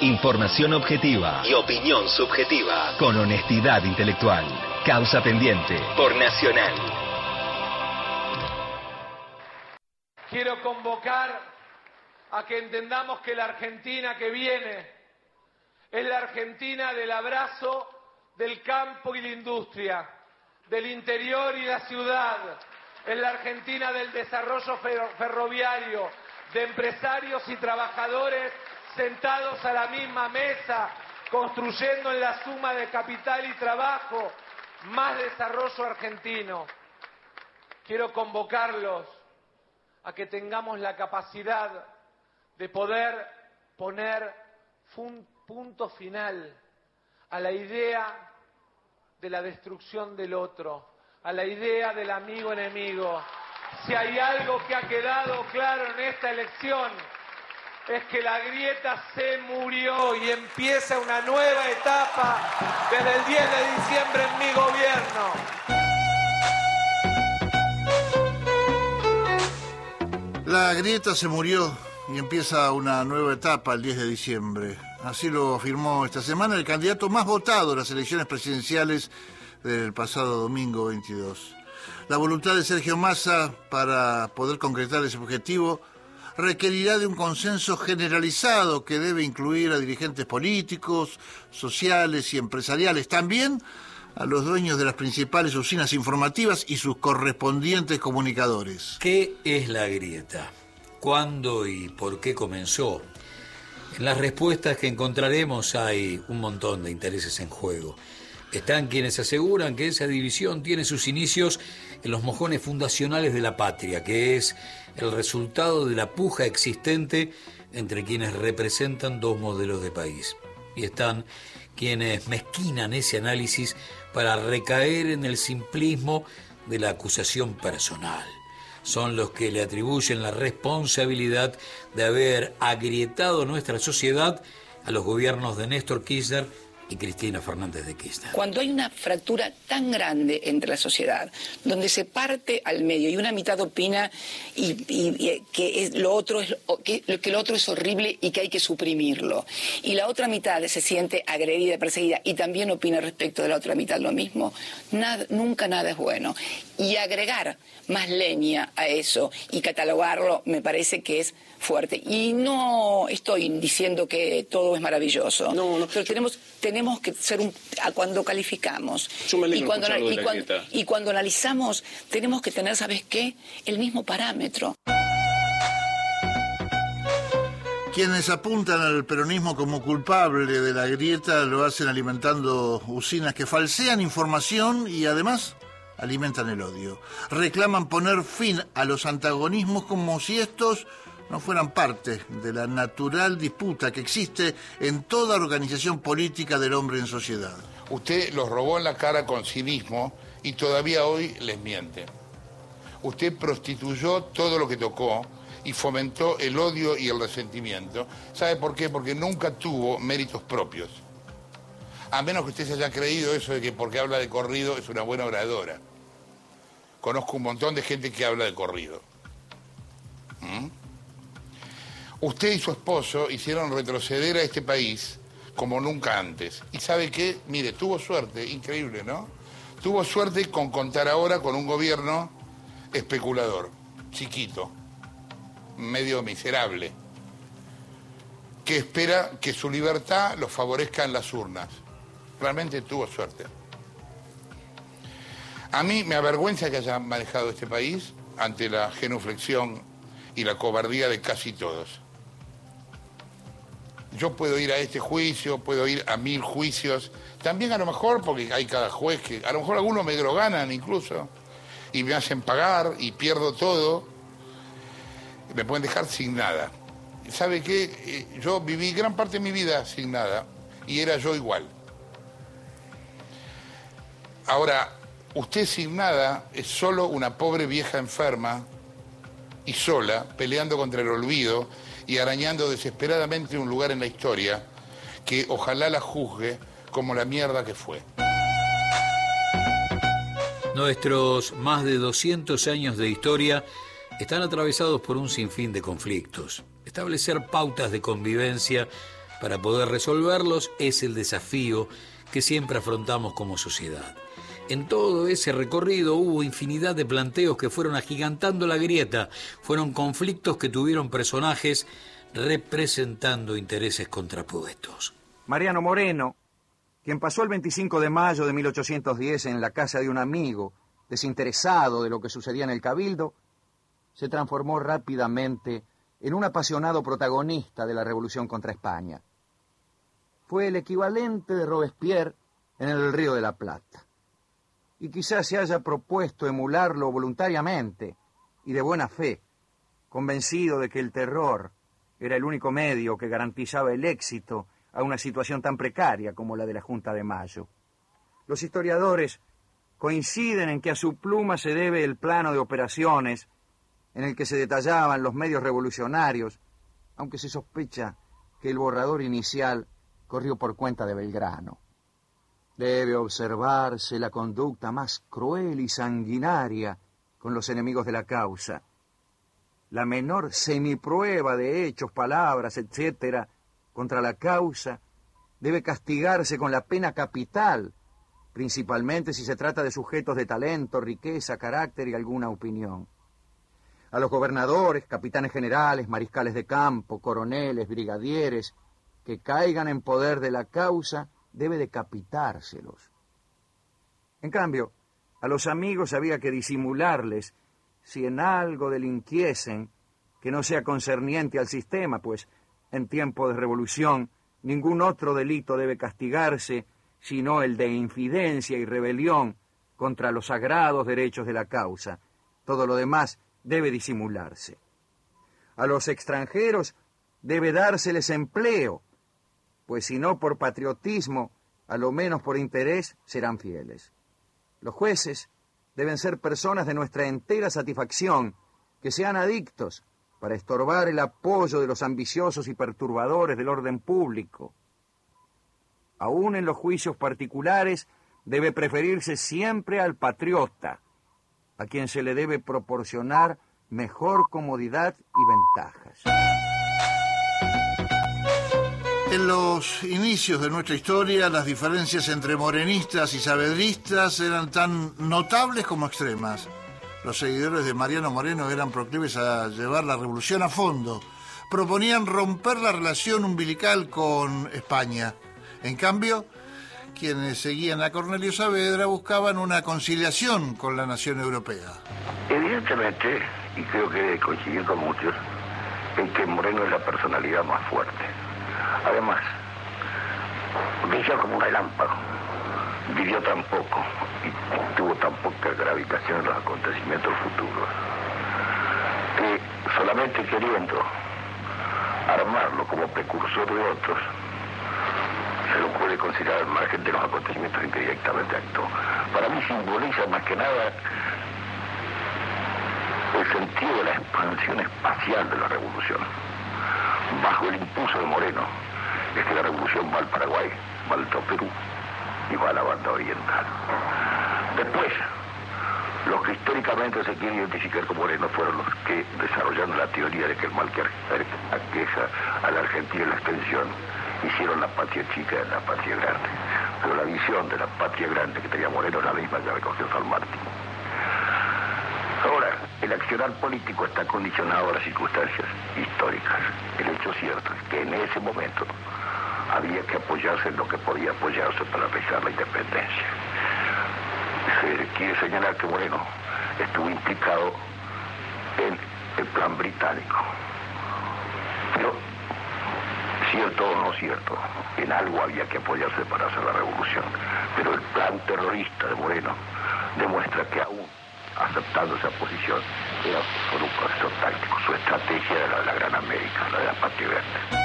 Información objetiva y opinión subjetiva. Con honestidad intelectual. Causa pendiente por Nacional. Quiero convocar a que entendamos que la Argentina que viene es la Argentina del abrazo del campo y la industria, del interior y la ciudad. Es la Argentina del desarrollo ferroviario, de empresarios y trabajadores sentados a la misma mesa, construyendo en la suma de capital y trabajo más desarrollo argentino. Quiero convocarlos a que tengamos la capacidad de poder poner punto final a la idea de la destrucción del otro, a la idea del amigo-enemigo. Si hay algo que ha quedado claro en esta elección, es que la grieta se murió y empieza una nueva etapa desde el 10 de diciembre en mi gobierno. La grieta se murió y empieza una nueva etapa el 10 de diciembre. Así lo afirmó esta semana el candidato más votado en las elecciones presidenciales del pasado domingo 22. La voluntad de Sergio Massa para poder concretar ese objetivo requerirá de un consenso generalizado que debe incluir a dirigentes políticos, sociales y empresariales, también a los dueños de las principales usinas informativas y sus correspondientes comunicadores. ¿Qué es la grieta? ¿Cuándo y por qué comenzó? En las respuestas que encontraremos hay un montón de intereses en juego. Están quienes aseguran que esa división tiene sus inicios en los mojones fundacionales de la patria, que es el resultado de la puja existente entre quienes representan dos modelos de país. Y están quienes mezquinan ese análisis para recaer en el simplismo de la acusación personal. Son los que le atribuyen la responsabilidad de haber agrietado nuestra sociedad a los gobiernos de Néstor Kirchner y Cristina Fernández de Kirchner. Cuando hay una fractura tan grande entre la sociedad, donde se parte al medio y una mitad opina que lo otro es horrible y que hay que suprimirlo, y la otra mitad se siente agredida, perseguida y también opina respecto de la otra mitad lo mismo, nunca nada es bueno. Y agregar más leña a eso y catalogarlo me parece que es fuerte. Y no estoy diciendo que todo es maravilloso, pero tenemos que ser cuando calificamos y cuando analizamos tenemos que tener, ¿sabes qué? El mismo parámetro. Quienes apuntan al peronismo como culpable de la grieta lo hacen alimentando usinas que falsean información y además alimentan el odio. Reclaman poner fin a los antagonismos como si estos no fueran parte de la natural disputa que existe en toda organización política del hombre en sociedad. Usted los robó en la cara con cinismo y todavía hoy les miente. Usted prostituyó todo lo que tocó y fomentó el odio y el resentimiento. ¿Sabe por qué? Porque nunca tuvo méritos propios. A menos que usted se haya creído eso de que porque habla de corrido es una buena oradora. Conozco un montón de gente que habla de corrido. Usted y su esposo hicieron retroceder a este país como nunca antes. ¿Y sabe qué? Mire, tuvo suerte, increíble, ¿no? Tuvo suerte con contar ahora con un gobierno especulador, chiquito, medio miserable, que espera que su libertad lo favorezca en las urnas. Realmente tuvo suerte. A mí me avergüenza que haya manejado este país ante la genuflexión y la cobardía de casi todos. Yo puedo ir a este juicio, puedo ir a 1000 juicios, también a lo mejor porque hay cada juez que, a lo mejor algunos me droganan incluso, y me hacen pagar y pierdo todo, me pueden dejar sin nada. ¿Sabe qué? Yo viví gran parte de mi vida sin nada y era yo igual. Ahora, usted sin nada es solo una pobre vieja enferma y sola, peleando contra el olvido y arañando desesperadamente un lugar en la historia que ojalá la juzgue como la mierda que fue. Nuestros más de 200 años de historia están atravesados por un sinfín de conflictos. Establecer pautas de convivencia para poder resolverlos es el desafío que siempre afrontamos como sociedad. En todo ese recorrido hubo infinidad de planteos que fueron agigantando la grieta, fueron conflictos que tuvieron personajes representando intereses contrapuestos. Mariano Moreno, quien pasó el 25 de mayo de 1810 en la casa de un amigo, desinteresado de lo que sucedía en el Cabildo, se transformó rápidamente en un apasionado protagonista de la revolución contra España. Fue el equivalente de Robespierre en el Río de la Plata. Y quizás se haya propuesto emularlo voluntariamente y de buena fe, convencido de que el terror era el único medio que garantizaba el éxito a una situación tan precaria como la de la Junta de Mayo. Los historiadores coinciden en que a su pluma se debe el plano de operaciones en el que se detallaban los medios revolucionarios, aunque se sospecha que el borrador inicial corrió por cuenta de Belgrano. Debe observarse la conducta más cruel y sanguinaria con los enemigos de la causa. La menor semiprueba de hechos, palabras, etcétera, contra la causa debe castigarse con la pena capital, principalmente si se trata de sujetos de talento, riqueza, carácter y alguna opinión. A los gobernadores, capitanes generales, mariscales de campo, coroneles, brigadieres, que caigan en poder de la causa, debe decapitárselos. En cambio, a los amigos había que disimularles, si en algo delinquiesen, que no sea concerniente al sistema, pues en tiempo de revolución ningún otro delito debe castigarse, sino el de infidencia y rebelión contra los sagrados derechos de la causa. Todo lo demás debe disimularse. A los extranjeros debe dárseles empleo, pues si no por patriotismo, a lo menos por interés, serán fieles. Los jueces deben ser personas de nuestra entera satisfacción, que sean adictos para estorbar el apoyo de los ambiciosos y perturbadores del orden público. Aún en los juicios particulares debe preferirse siempre al patriota, a quien se le debe proporcionar mejor comodidad y ventajas. En los inicios de nuestra historia, las diferencias entre morenistas y saavedristas eran tan notables como extremas. Los seguidores de Mariano Moreno eran proclives a llevar la revolución a fondo. Proponían romper la relación umbilical con España. En cambio, quienes seguían a Cornelio Saavedra buscaban una conciliación con la nación europea. Evidentemente, y creo que debe coincidir con muchos, en que Moreno es la personalidad más fuerte. Además, brilló como un relámpago, vivió tan poco y tuvo tan poca gravitación en los acontecimientos futuros, que solamente queriendo armarlo como precursor de otros, se lo puede considerar al margen de los acontecimientos en que directamente actuó. Para mí simboliza más que nada el sentido de la expansión espacial de la revolución. Bajo el impulso de Moreno es que la revolución va al Paraguay, va al Perú y va a la banda oriental. Después, los que históricamente se quieren identificar con Moreno fueron los que, desarrollando la teoría de que el mal que aqueja a la Argentina en la extensión, hicieron la patria chica en la patria grande. Pero la visión de la patria grande que tenía Moreno era la misma que recogió San Martín. Ahora, el accionar político está condicionado a las circunstancias históricas. El hecho cierto es que en ese momento había que apoyarse en lo que podía apoyarse para realizar la independencia. Se quiere señalar que Moreno estuvo implicado en el plan británico. Pero, cierto o no cierto, en algo había que apoyarse para hacer la revolución. Pero el plan terrorista de Moreno demuestra que aún aceptando esa posición era solo un proceso táctico. Su estrategia era la de la Gran América, la de la patria grande.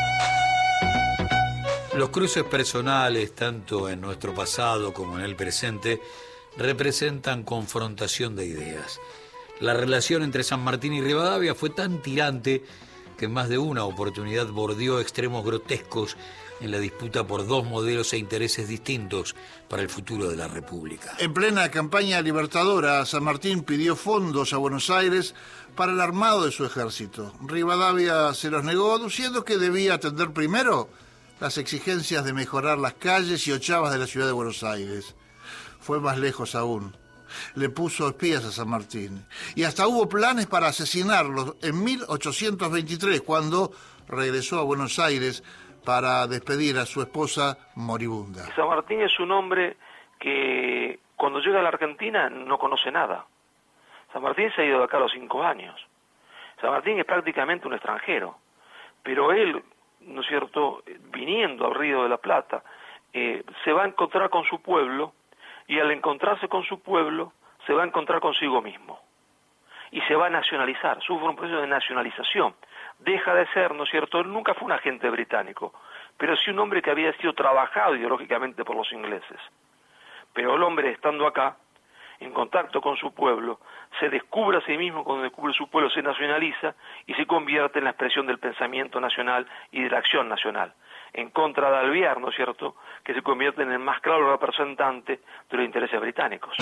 Los cruces personales, tanto en nuestro pasado como en el presente, representan confrontación de ideas. La relación entre San Martín y Rivadavia fue tan tirante que en más de una oportunidad bordeó extremos grotescos en la disputa por dos modelos e intereses distintos para el futuro de la República. En plena campaña libertadora, San Martín pidió fondos a Buenos Aires para el armado de su ejército. Rivadavia se los negó, aduciendo que debía atender primero las exigencias de mejorar las calles y ochavas de la ciudad de Buenos Aires. Fue más lejos aún. Le puso espías a San Martín. Y hasta hubo planes para asesinarlo en 1823, cuando regresó a Buenos Aires para despedir a su esposa moribunda. San Martín es un hombre que cuando llega a la Argentina no conoce nada. San Martín se ha ido de acá a los 5 años. San Martín es prácticamente un extranjero. Pero él, ¿no es cierto?, viniendo al Río de la Plata, se va a encontrar con su pueblo, y al encontrarse con su pueblo, se va a encontrar consigo mismo. Y se va a nacionalizar, sufre un proceso de nacionalización. Deja de ser, ¿no es cierto?, él nunca fue un agente británico, pero sí un hombre que había sido trabajado ideológicamente por los ingleses. Pero el hombre, estando acá, en contacto con su pueblo, se descubre a sí mismo, cuando descubre su pueblo se nacionaliza y se convierte en la expresión del pensamiento nacional y de la acción nacional, en contra de Alvear, ¿no es cierto?, que se convierte en el más claro representante de los intereses británicos.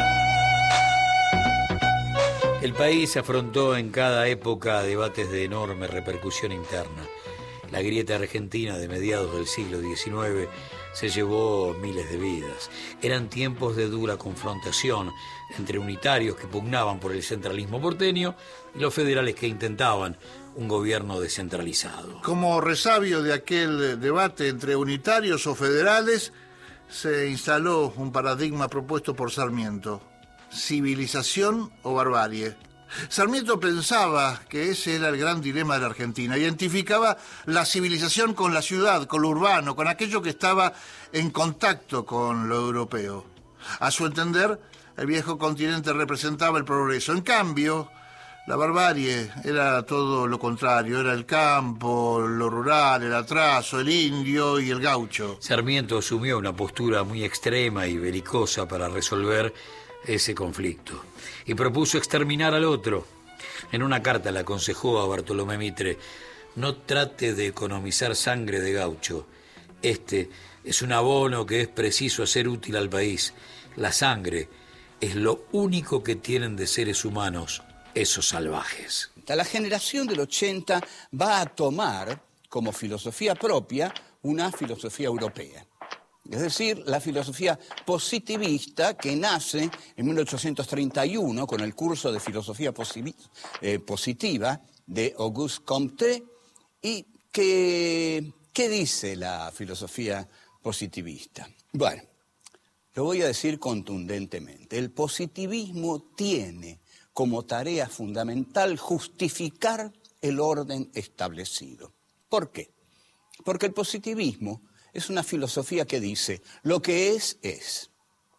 El país afrontó en cada época debates de enorme repercusión interna. La grieta argentina de mediados del siglo XIX se llevó miles de vidas. Eran tiempos de dura confrontación entre unitarios que pugnaban por el centralismo porteño y los federales que intentaban un gobierno descentralizado. Como resabio de aquel debate entre unitarios o federales, se instaló un paradigma propuesto por Sarmiento: civilización o barbarie. Sarmiento pensaba que ese era el gran dilema de la Argentina. Identificaba la civilización con la ciudad, con lo urbano, con aquello que estaba en contacto con lo europeo. A su entender, el viejo continente representaba el progreso. En cambio, la barbarie era todo lo contrario. Era el campo, lo rural, el atraso, el indio y el gaucho. Sarmiento asumió una postura muy extrema y belicosa para resolver ese conflicto y propuso exterminar al otro. En una carta le aconsejó a Bartolomé Mitre: no trate de economizar sangre de gaucho. Este es un abono que es preciso hacer útil al país. La sangre es lo único que tienen de seres humanos esos salvajes. La generación del 80 va a tomar como filosofía propia una filosofía europea. Es decir, la filosofía positivista que nace en 1831 con el curso de filosofía positiva de Auguste Comte. ¿Y qué dice la filosofía positivista? Bueno, lo voy a decir contundentemente. El positivismo tiene como tarea fundamental justificar el orden establecido. ¿Por qué? Porque el positivismo es una filosofía que dice: lo que es, es.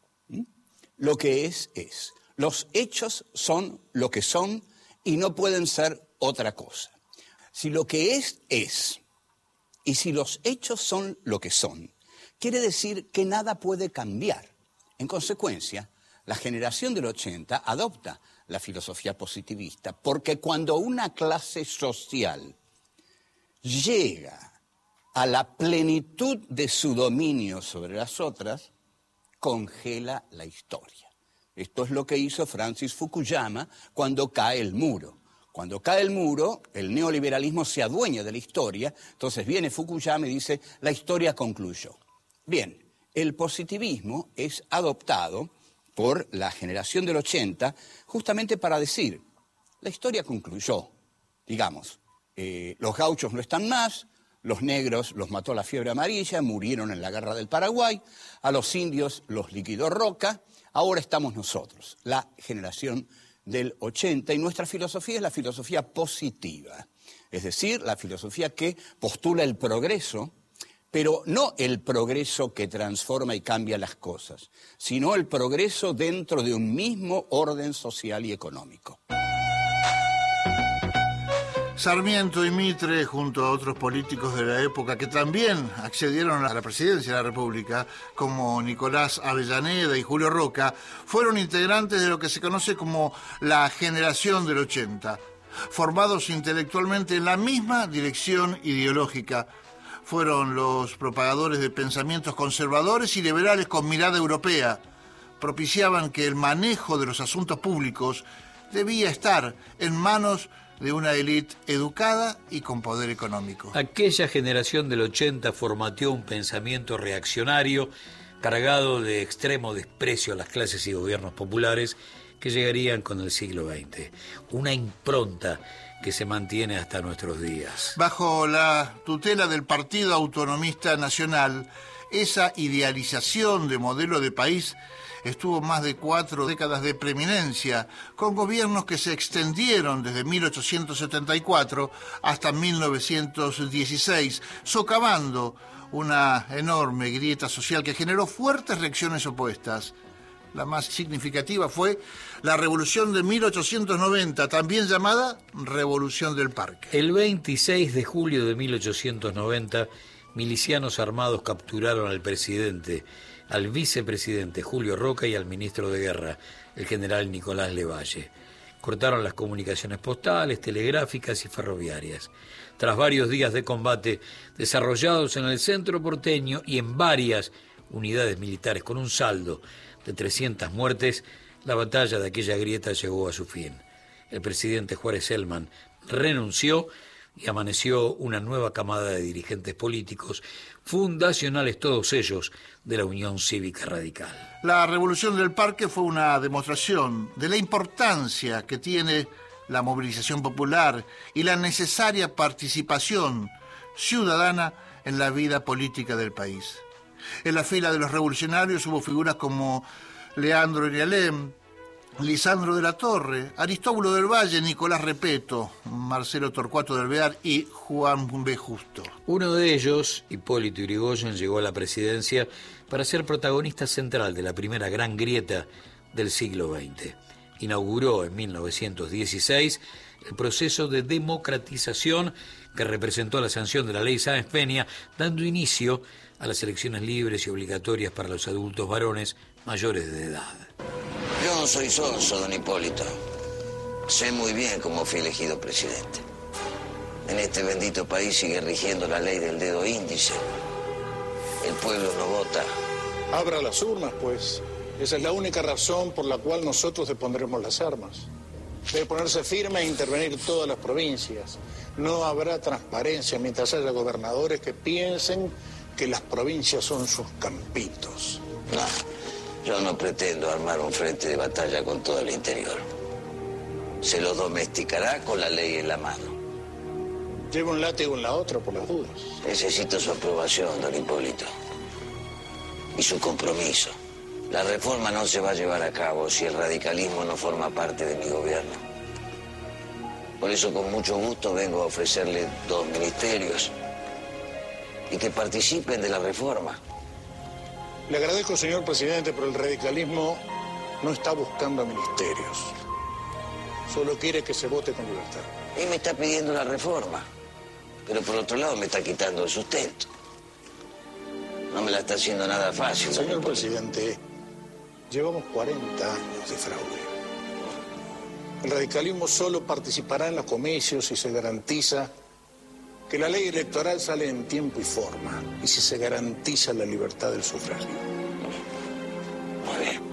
Lo que es. Los hechos son lo que son y no pueden ser otra cosa. Si lo que es, y si los hechos son lo que son, quiere decir que nada puede cambiar. En consecuencia, la generación del 80 adopta la filosofía positivista, porque cuando una clase social llega a la plenitud de su dominio sobre las otras, congela la historia. Esto es lo que hizo Francis Fukuyama cuando cae el muro. Cuando cae el muro, el neoliberalismo se adueña de la historia, entonces viene Fukuyama y dice: la historia concluyó. Bien, el positivismo es adoptado por la generación del 80 justamente para decir: la historia concluyó. Digamos, los gauchos no están más, los negros los mató la fiebre amarilla, murieron en la guerra del Paraguay, a los indios los liquidó Roca, ahora estamos nosotros, la generación del 80, y nuestra filosofía es la filosofía positiva, es decir, la filosofía que postula el progreso, pero no el progreso que transforma y cambia las cosas, sino el progreso dentro de un mismo orden social y económico. Sarmiento y Mitre, junto a otros políticos de la época que también accedieron a la presidencia de la República, como Nicolás Avellaneda y Julio Roca, fueron integrantes de lo que se conoce como la generación del 80, formados intelectualmente en la misma dirección ideológica. Fueron los propagadores de pensamientos conservadores y liberales con mirada europea. Propiciaban que el manejo de los asuntos públicos debía estar en manos de una élite educada y con poder económico. Aquella generación del 80 formateó un pensamiento reaccionario cargado de extremo desprecio a las clases y gobiernos populares que llegarían con el siglo XX. Una impronta que se mantiene hasta nuestros días. Bajo la tutela del Partido Autonomista Nacional, esa idealización de modelo de país estuvo más de 4 décadas de preeminencia, con gobiernos que se extendieron desde 1874 hasta 1916, socavando una enorme grieta social que generó fuertes reacciones opuestas. La más significativa fue la Revolución de 1890, también llamada Revolución del Parque. El 26 de julio de 1890, milicianos armados capturaron al presidente, al vicepresidente Julio Roca y al ministro de Guerra, el general Nicolás Levalle. Cortaron las comunicaciones postales, telegráficas y ferroviarias. Tras varios días de combate desarrollados en el centro porteño y en varias unidades militares con un saldo de 300 muertes, la batalla de aquella grieta llegó a su fin. El presidente Juárez Celman renunció y amaneció una nueva camada de dirigentes políticos, fundacionales todos ellos de la Unión Cívica Radical. La Revolución del Parque fue una demostración de la importancia que tiene la movilización popular y la necesaria participación ciudadana en la vida política del país. En la fila de los revolucionarios hubo figuras como Leandro Irialem, Lisandro de la Torre, Aristóbulo del Valle, Nicolás Repeto, Marcelo Torcuato del Alvear y Juan B. Justo. Uno de ellos, Hipólito Yrigoyen, llegó a la presidencia para ser protagonista central de la primera gran grieta del siglo XX. Inauguró en 1916 el proceso de democratización que representó la sanción de la ley Sáenz Peña, dando inicio a las elecciones libres y obligatorias para los adultos varones mayores de edad. Yo no soy sonso, don Hipólito. Sé muy bien cómo fui elegido presidente. En este bendito país sigue rigiendo la ley del dedo índice. El pueblo no vota. Abra las urnas, pues. Esa es la única razón por la cual nosotros depondremos las armas. Debe ponerse firme e intervenir todas las provincias. No habrá transparencia mientras haya gobernadores que piensen que las provincias son sus campitos. No, yo no pretendo armar un frente de batalla con todo el interior. Se lo domesticará con la ley en la mano. Lleva un látigo en la otra por las dudas. Necesito su aprobación, don Hipólito. Y su compromiso. La reforma no se va a llevar a cabo si el radicalismo no forma parte de mi gobierno. Por eso, con mucho gusto, vengo a ofrecerle 2 ministerios y que participen de la reforma. Le agradezco, señor presidente, pero el radicalismo no está buscando ministerios. Solo quiere que se vote con libertad. Él me está pidiendo la reforma, pero por otro lado me está quitando el sustento. No me la está haciendo nada fácil. Señor presidente, llevamos 40 años de fraude. El radicalismo solo participará en los comicios si se garantiza que la ley electoral sale en tiempo y forma y si se garantiza la libertad del sufragio. Muy bien.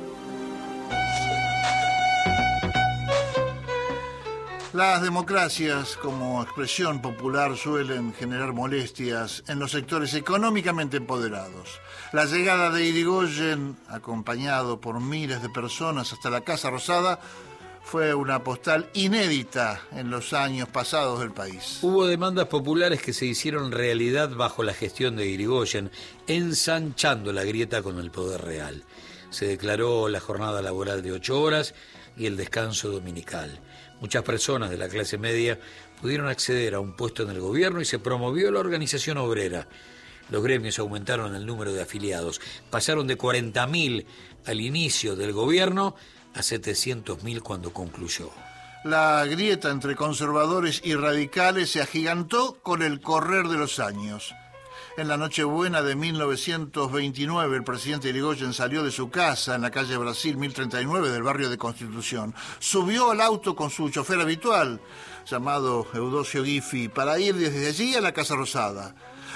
Las democracias como expresión popular suelen generar molestias en los sectores económicamente empoderados. La llegada de Irigoyen, acompañado por miles de personas hasta la Casa Rosada, fue una postal inédita en los años pasados del país. Hubo demandas populares que se hicieron realidad bajo la gestión de Irigoyen, ensanchando la grieta con el poder real. Se declaró la jornada laboral de 8 horas y el descanso dominical. Muchas personas de la clase media pudieron acceder a un puesto en el gobierno y se promovió la organización obrera. Los gremios aumentaron el número de afiliados. Pasaron de 40.000 al inicio del gobierno a 700.000 cuando concluyó. La grieta entre conservadores y radicales se agigantó con el correr de los años. En la Nochebuena de 1929, el presidente Irigoyen salió de su casa en la calle Brasil 1039 del barrio de Constitución. Subió al auto con su chofer habitual, llamado Eudosio Guifi, para ir desde allí a la Casa Rosada.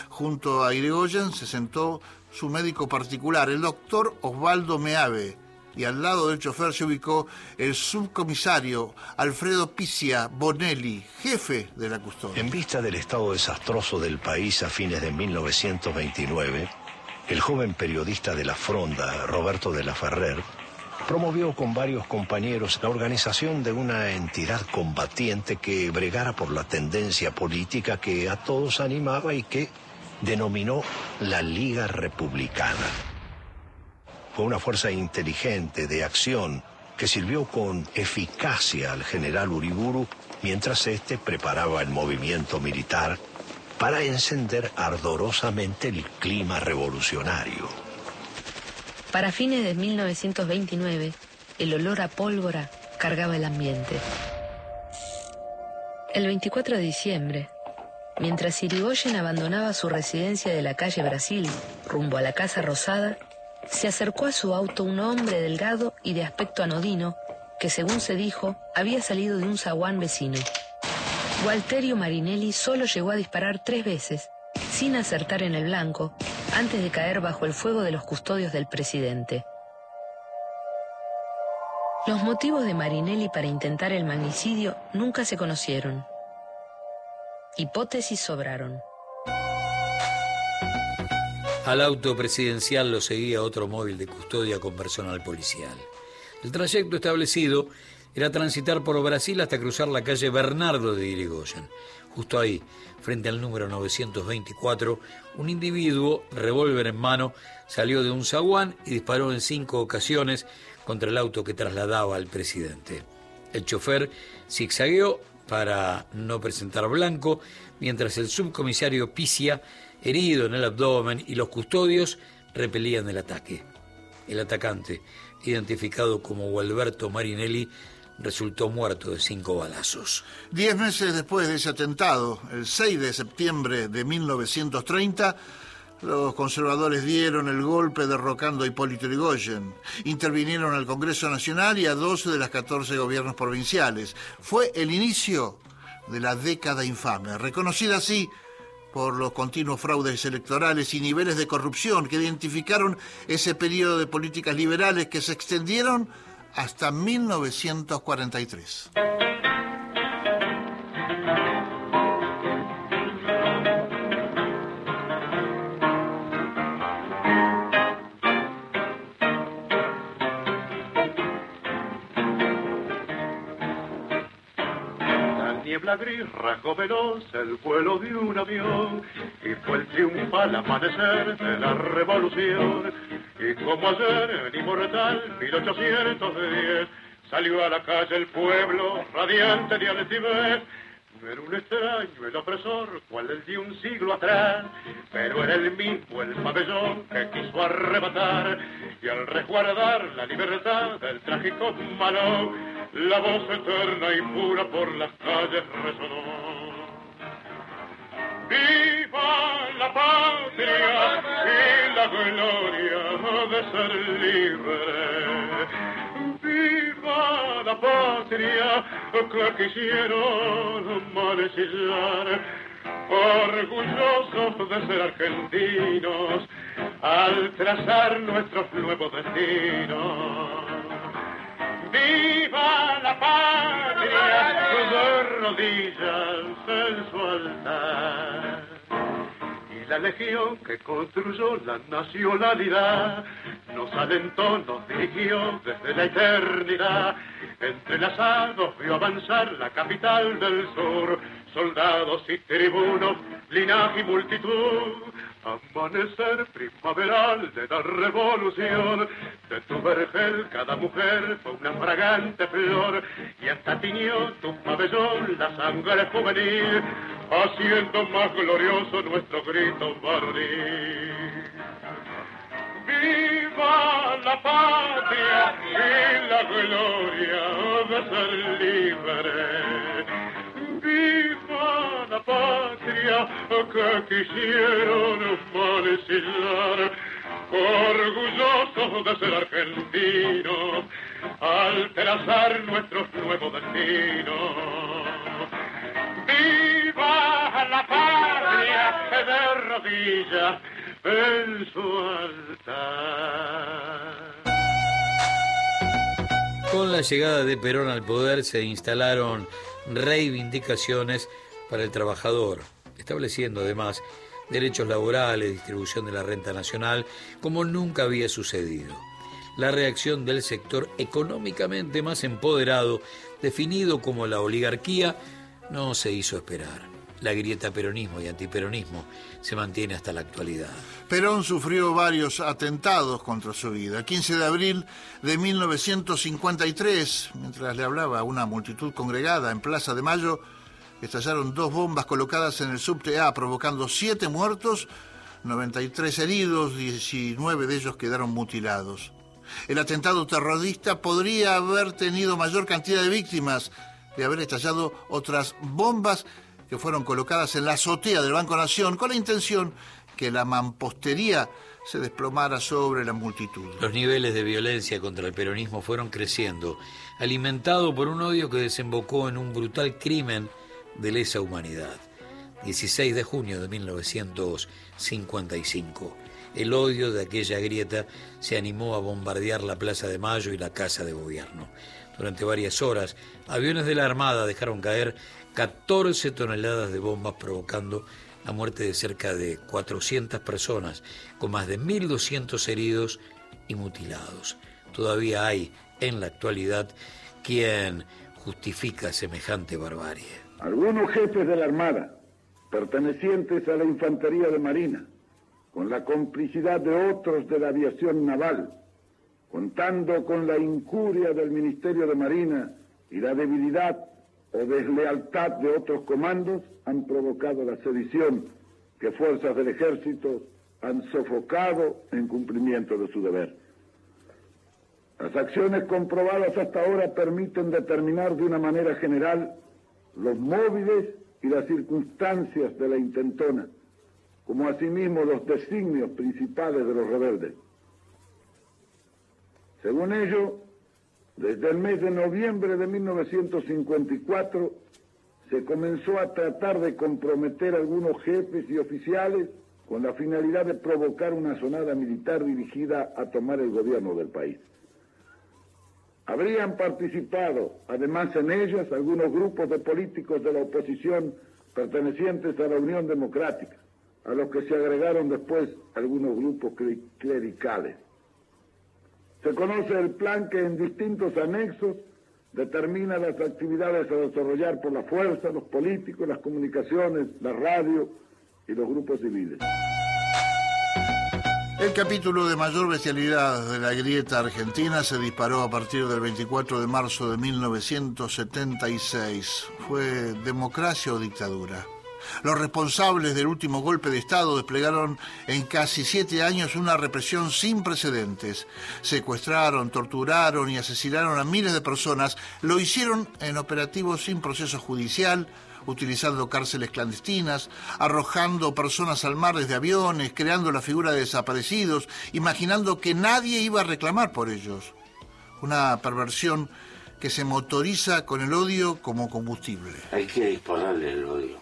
Junto a Irigoyen se sentó su médico particular, el doctor Osvaldo Meave, y al lado del chofer se ubicó el subcomisario Alfredo Picia Bonelli, jefe de la custodia. En vista del estado desastroso del país a fines de 1929, el joven periodista de la Fronda, Roberto de la Ferrer, promovió con varios compañeros la organización de una entidad combatiente que bregara por la tendencia política que a todos animaba y que denominó la Liga Republicana. Fue una fuerza inteligente de acción que sirvió con eficacia al general Uriburu mientras éste preparaba el movimiento militar para encender ardorosamente el clima revolucionario. Para fines de 1929, el olor a pólvora cargaba el ambiente. El 24 de diciembre, mientras Irigoyen abandonaba su residencia de la calle Brasil rumbo a la Casa Rosada, se acercó a su auto un hombre delgado y de aspecto anodino que, según se dijo, había salido de un zaguán vecino. Gualterio Marinelli solo llegó a disparar 3 veces, sin acertar en el blanco, antes de caer bajo el fuego de los custodios del presidente. Los motivos de Marinelli para intentar el magnicidio nunca se conocieron. Hipótesis sobraron. Al auto presidencial lo seguía otro móvil de custodia con personal policial. El trayecto establecido era transitar por Brasil hasta cruzar la calle Bernardo de Irigoyen. Justo ahí, frente al número 924, un individuo, revólver en mano, salió de un zaguán y disparó en 5 ocasiones contra el auto que trasladaba al presidente. El chofer zigzagueó para no presentar blanco, mientras el subcomisario Picia, herido en el abdomen, y los custodios repelían el ataque. El atacante, identificado como Gualberto Marinelli, resultó muerto de 5 balazos. 10 meses después de ese atentado, el 6 de septiembre de 1930, los conservadores dieron el golpe derrocando a Hipólito Yrigoyen. Intervinieron al Congreso Nacional y a 12 de las 14 gobiernos provinciales. Fue el inicio de la década infame, reconocida así por los continuos fraudes electorales y niveles de corrupción que identificaron ese periodo de políticas liberales que se extendieron hasta 1943. Niebla gris rasgó veloz el vuelo de un avión y fue el triunfal amanecer de la revolución. Y como ayer, el inmortal 1810, salió a la calle el pueblo radiante de altivez. No era un extraño el opresor, cual el de un siglo atrás, pero era el mismo el pabellón que quiso arrebatar, y al resguardar la libertad del trágico malón, la voz eterna y pura por las calles resonó. ¡Viva la patria y la gloria de ser libre! ¡Viva la patria que quisieron mancillar! Orgullosos de ser argentinos al trazar nuestros nuevos destinos. ¡Viva la patria! De rodillas en su altar. Y la legión que construyó la nacionalidad nos alentó, nos dirigió desde la eternidad. Entrelazados vio avanzar la capital del sur, soldados y tribunos, linaje y multitud. Amanecer primaveral de la revolución, de tu vergel cada mujer fue una fragante flor, y hasta tiñó tu pabellón la sangre juvenil, haciendo más glorioso nuestro grito varonil. ¡Viva la patria y la gloria de ser libre! ¡Viva la patria que quisieron mancillar! Orgullosos de ser argentinos al trazar nuestros nuevos destinos. ¡Viva la patria yace de rodillas en su altar. Con la llegada de Perón al poder se instalaron reivindicaciones para el trabajador, estableciendo además derechos laborales, distribución de la renta nacional, como nunca había sucedido. La reacción del sector económicamente más empoderado, definido como la oligarquía, no se hizo esperar. La grieta peronismo y antiperonismo se mantiene hasta la actualidad. Perón sufrió varios atentados contra su vida. El 15 de abril de 1953, mientras le hablaba a una multitud congregada en Plaza de Mayo, estallaron 2 bombas colocadas en el subte A, provocando 7 muertos, 93 heridos, 19 de ellos quedaron mutilados. El atentado terrorista podría haber tenido mayor cantidad de víctimas de haber estallado otras bombas que fueron colocadas en la azotea del Banco Nación con la intención que la mampostería se desplomara sobre la multitud. Los niveles de violencia contra el peronismo fueron creciendo, alimentado por un odio que desembocó en un brutal crimen de lesa humanidad. 16 de junio de 1955. El odio de aquella grieta se animó a bombardear la Plaza de Mayo y la Casa de Gobierno. Durante varias horas, aviones de la Armada dejaron caer 14 toneladas de bombas, provocando la muerte de cerca de 400 personas, con más de 1.200 heridos y mutilados. Todavía hay, en la actualidad, quien justifica semejante barbarie. Algunos jefes de la Armada, pertenecientes a la Infantería de Marina, con la complicidad de otros de la aviación naval, contando con la incuria del Ministerio de Marina y la debilidad o deslealtad de otros comandos, han provocado la sedición que fuerzas del ejército han sofocado en cumplimiento de su deber. Las acciones comprobadas hasta ahora permiten determinar de una manera general los móviles y las circunstancias de la intentona, como asimismo los designios principales de los rebeldes. Según ello, desde el mes de noviembre de 1954 se comenzó a tratar de comprometer a algunos jefes y oficiales con la finalidad de provocar una sonada militar dirigida a tomar el gobierno del país. Habrían participado, además en ellas, algunos grupos de políticos de la oposición pertenecientes a la Unión Democrática, a los que se agregaron después algunos grupos clericales. Se conoce el plan que en distintos anexos determina las actividades a desarrollar por la fuerza, los políticos, las comunicaciones, la radio y los grupos civiles. El capítulo de mayor bestialidad de la grieta argentina se disparó a partir del 24 de marzo de 1976. Fue democracia o dictadura. Los responsables del último golpe de Estado desplegaron en casi 7 años una represión sin precedentes. Secuestraron, torturaron y asesinaron a miles de personas. Lo hicieron en operativos sin proceso judicial, utilizando cárceles clandestinas, arrojando personas al mar desde aviones, creando la figura de desaparecidos, imaginando que nadie iba a reclamar por ellos. Una perversión que se motoriza con el odio como combustible. Hay que dispararle el odio.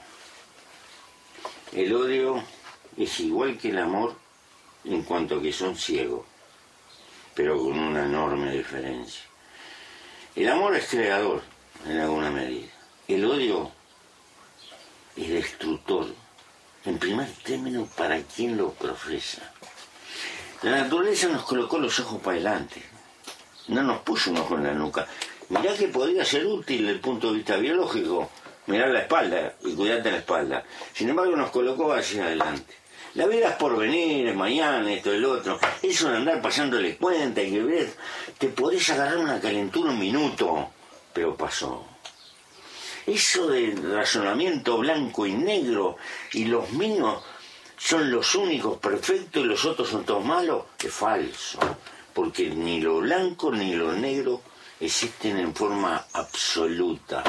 El odio es igual que el amor en cuanto que son ciegos, pero con una enorme diferencia. El amor es creador en alguna medida. El odio es destructor, en primer término, para quien lo profesa. La naturaleza nos colocó los ojos para adelante, no nos puso un ojo en la nuca. Mirá que podría ser útil desde el punto de vista biológico, mirar la espalda y cuidarte la espalda. Sin embargo, nos colocó hacia adelante. La vida es por venir, es mañana, esto, el otro. Eso de andar pasándole cuenta y que ver, te podés agarrar una calentura un minuto, pero pasó. Eso del razonamiento blanco y negro y los míos son los únicos perfectos y los otros son todos malos, es falso. Porque ni lo blanco ni lo negro existen en forma absoluta.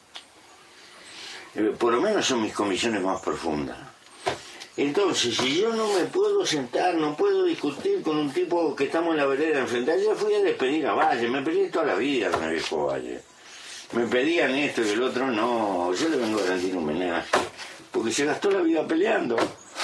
Por lo menos son mis convicciones más profundas. Entonces, si yo no me puedo sentar, no puedo discutir con un tipo que estamos en la vereda enfrente, ayer fui a despedir a Valle, me peleé toda la vida con el viejo Valle. Me pedían esto y el otro, no, yo le vengo a rendir un homenaje. porque se gastó la vida peleando.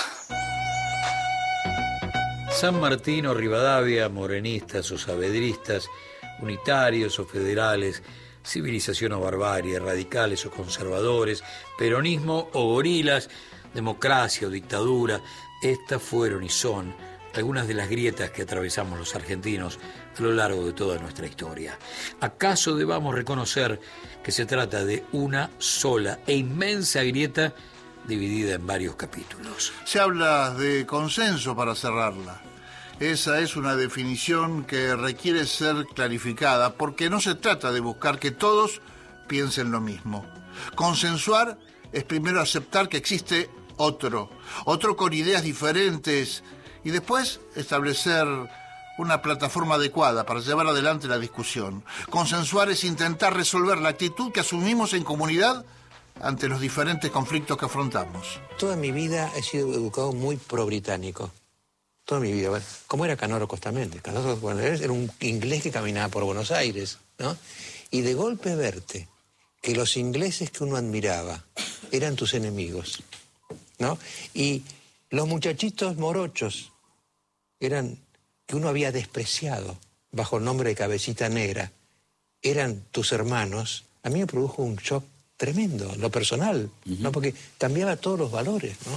San Martín o Rivadavia, morenistas o saavedristas, unitarios o federales, civilización o barbarie, radicales o conservadores, peronismo o gorilas, democracia o dictadura, estas fueron y son algunas de las grietas que atravesamos los argentinos a lo largo de toda nuestra historia. ¿Acaso debamos reconocer que se trata de una sola e inmensa grieta dividida en varios capítulos? Se habla de consenso para cerrarla. Esa es una definición que requiere ser clarificada, porque no se trata de buscar que todos piensen lo mismo. Consensuar es primero aceptar que existe otro con ideas diferentes, y después establecer una plataforma adecuada para llevar adelante la discusión. Consensuar es intentar resolver la actitud que asumimos en comunidad ante los diferentes conflictos que afrontamos. Toda mi vida he sido educado muy pro-británico. Toda mi vida. Bueno, ¿cómo era Canoro Costamendi? Canoro Costamendi era un inglés que caminaba por Buenos Aires, ¿no? Y de golpe verte que los ingleses que uno admiraba eran tus enemigos, ¿no? Y los muchachitos morochos eran que uno había despreciado bajo el nombre de Cabecita Negra, eran tus hermanos. A mí me produjo un shock tremendo, en lo personal, ¿no? Porque cambiaba todos los valores, ¿no?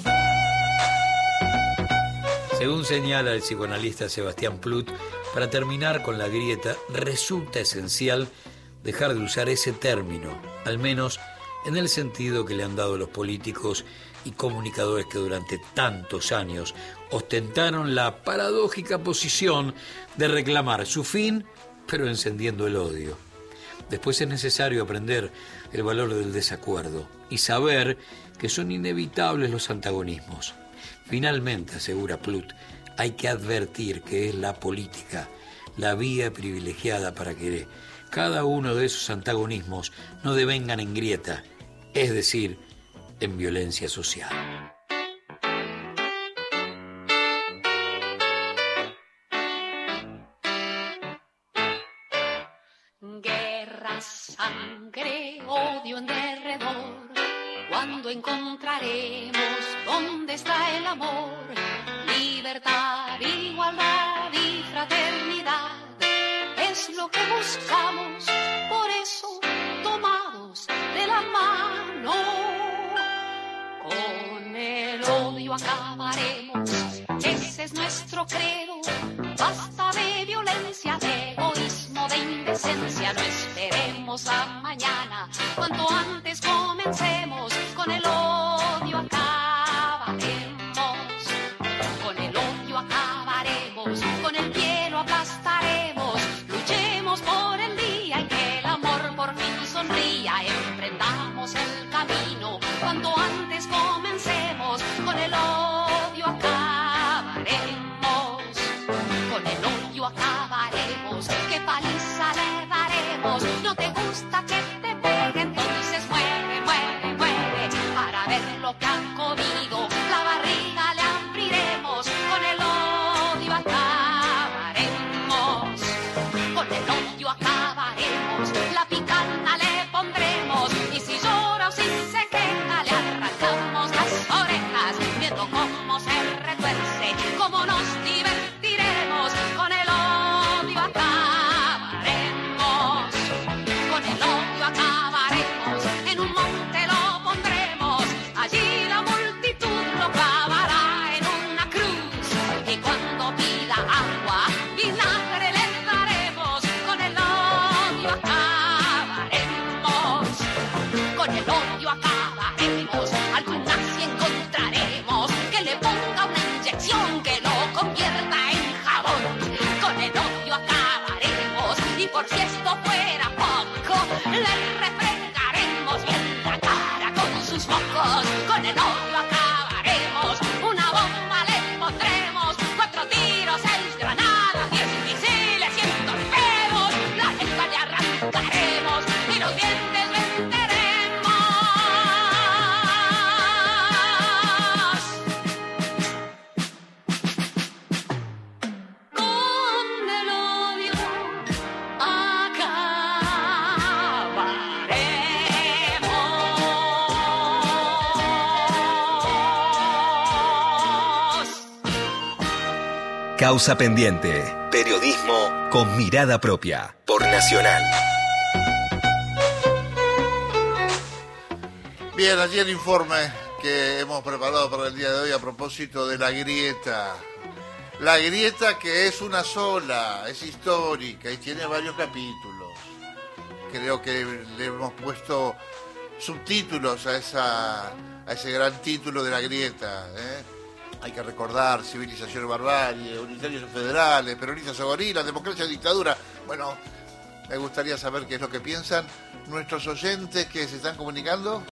Según señala el psicoanalista Sebastián Plut, para terminar con la grieta resulta esencial dejar de usar ese término, al menos en el sentido que le han dado los políticos y comunicadores que durante tantos años ostentaron la paradójica posición de reclamar su fin, pero encendiendo el odio. Después es necesario aprender el valor del desacuerdo y saber que son inevitables los antagonismos. Finalmente, asegura Plut, hay que advertir que es la política la vía privilegiada para que cada uno de esos antagonismos no devengan en grieta, es decir, en violencia social. Guerra, sangre, odio en derredor. ¿Cuándo encontraremos dónde está el amor? Libertad, igualdad y fraternidad es lo que buscamos, por eso tomados de la mano. Con el odio acabaremos, ese es nuestro credo. Basta de violencia, de egoísmo, de indecencia. No esperemos a mañana, cuanto antes comencemos. Con el odio acabaremos, con el odio acabaremos, con el pie lo aplastaremos. Luchemos por el día en que el amor por fin sonría. Emprendamos el camino, cuanto antes comencemos. Con el odio acabaremos, con el odio acabaremos. ¿Qué paliza le daremos? ¿No te gusta que te pegue? Entonces muere, muere, muere, para ver lo que han comido. La barriga le abriremos, con el odio acabaremos, con el odio acabaremos. La picana le pondremos, y si llora o si se queja le arrancamos las orejas, viendo cómo se retuerce, cómo nos divertiremos. Con el odio acabaremos, Causa Pendiente. Periodismo con mirada propia. Por Nacional. Bien, allí el informe que hemos preparado para el día de hoy a propósito de la grieta. La grieta que es una sola, es histórica y tiene varios capítulos. Creo que le hemos puesto subtítulos a ese gran título de la grieta. Hay que recordar civilización o barbarie, unitarios o federales, peronistas o gorilas, democracia o dictadura. Bueno, me gustaría saber qué es lo que piensan nuestros oyentes que se están comunicando.